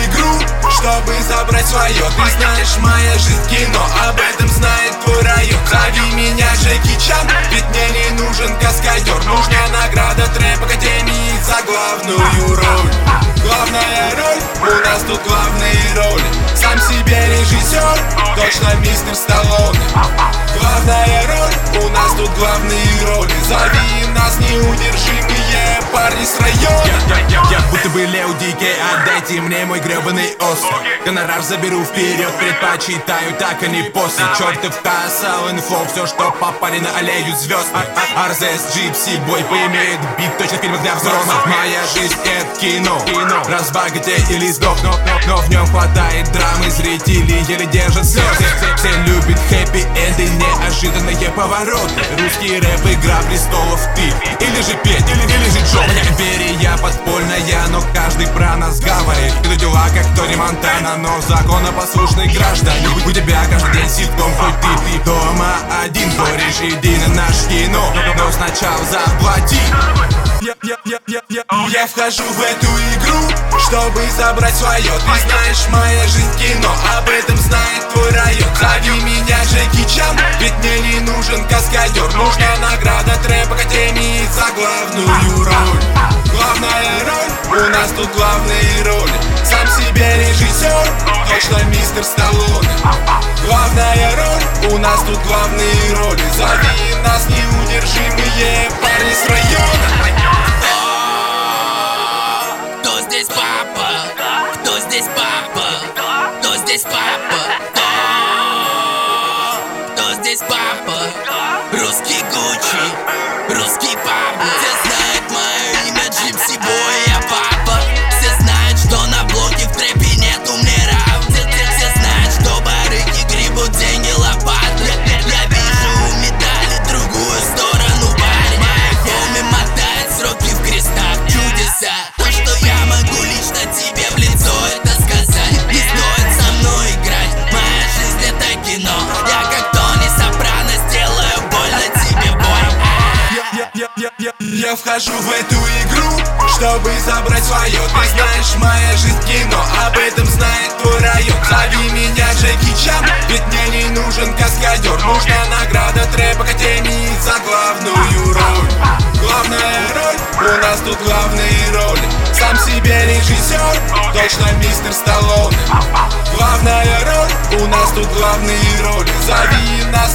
игру, чтобы забрать свое. Ты знаешь, моя жизнь кино, об этом знает твой район. Зови меня Джеки Чан, ведь мне не нужен каскадер. Нужна награда Трэп Академии за главную роль. Главная роль, у нас тут главные роли. Сам себе режиссер, точно мистер Сталлоне. Главная роль, у нас тут главные роли. Зови нас неудержимые парни с района. Я будто бы Лео Дикей, отдайте мне мой гребаный Оскар. Гонорар заберу вперед, предпочитаю так, а не после. Чертов Кассал инфо, все, что попали на аллею звезд. Арзес, Джипси, бой поимеет бит, точно в фильмах для взрослых. Моя жизнь это кино, разбогатей или сдохну, но в нем хватает драмы, зрители еле держат слезы. Все любят хэппи-энды, неожиданные повороты. Русский рэп, игра престолов, ты или же петь, или же Джо. Моя империя подпольная, но каждый про нас говорит. Ты дела как Тони Монтана, но законопослушный гражданин. У тебя каждый день ситком, хоть ты дома один. Кореш, иди на наш кино, но сначала заплати. Я вхожу в эту игру, чтобы забрать свое. Ты знаешь, моя жизнь кино, об этом знает твой район. Зови меня Джеки Чан, ведь мне не нужен каскадер. Нужна награда Трэп Академии за главную роль. Главная роль, у нас тут главные роли. Сам себе режиссер, точно мистер Сталлоне. Главная роль, у нас тут главные роли. Зови нас неудержимые парни с района. Кто здесь папа? Кто здесь папа? Кто здесь папа? Кто здесь папа? Русский Гуччи, русский папа. Все знают мое имя Джипси Бой, я папа. Все знают, что на блоке в трэпе нету мне равных. Все знают, что барыги гребут деньги лопатой. Я вижу медали другую сторону, парень. Мои хоми мотают сроки в крестах, чудеса. То, что я могу лично тебе в лицо это сказать. Не стоит со мной играть, моя жизнь это кино. Я как Тони Сопрано сделаю больно тебе, бой. Я вхожу в эту игру, чтобы забрать свое. Ты знаешь, моя жизнь кино, об этом знает твой район. Зови меня Джеки Чан, ведь мне не нужен каскадер. Нужна награда Трэп Академии за главную роль. Главная роль, у нас тут главные роли. Сам себе режиссер, точно мистер Сталлоне. Главная роль, у нас тут главные роли. Зови нас